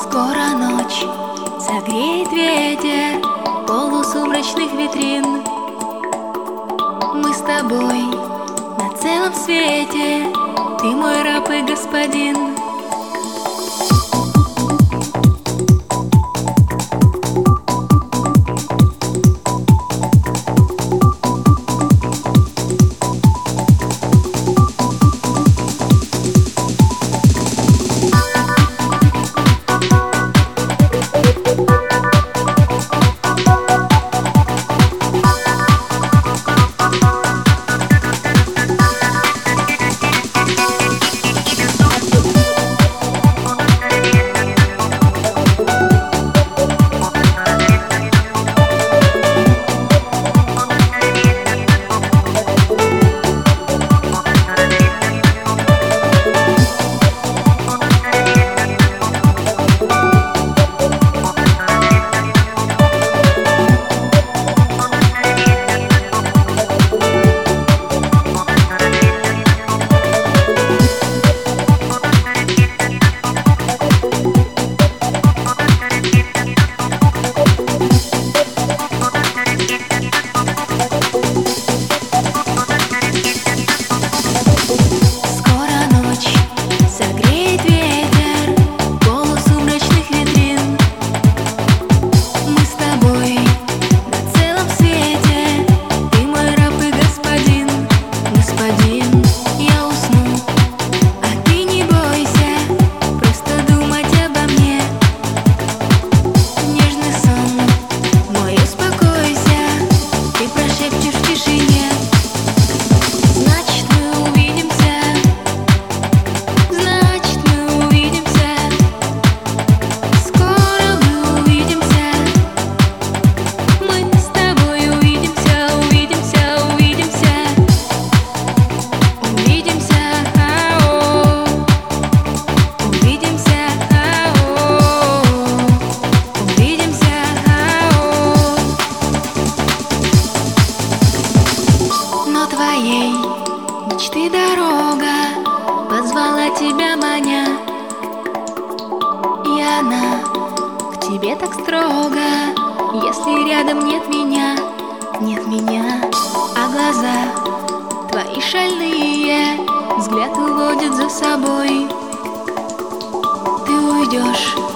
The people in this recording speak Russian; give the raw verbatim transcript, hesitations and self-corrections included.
Скоро ночь, согреет ветер полусумрачных витрин. Мы с тобой на целом свете, ты мой раб и господин. Твоей мечты дорога позвала тебя, маня, и она к тебе так строго. Если рядом нет меня, нет меня, а глаза твои шальные взгляд уводят за собой. Ты уйдешь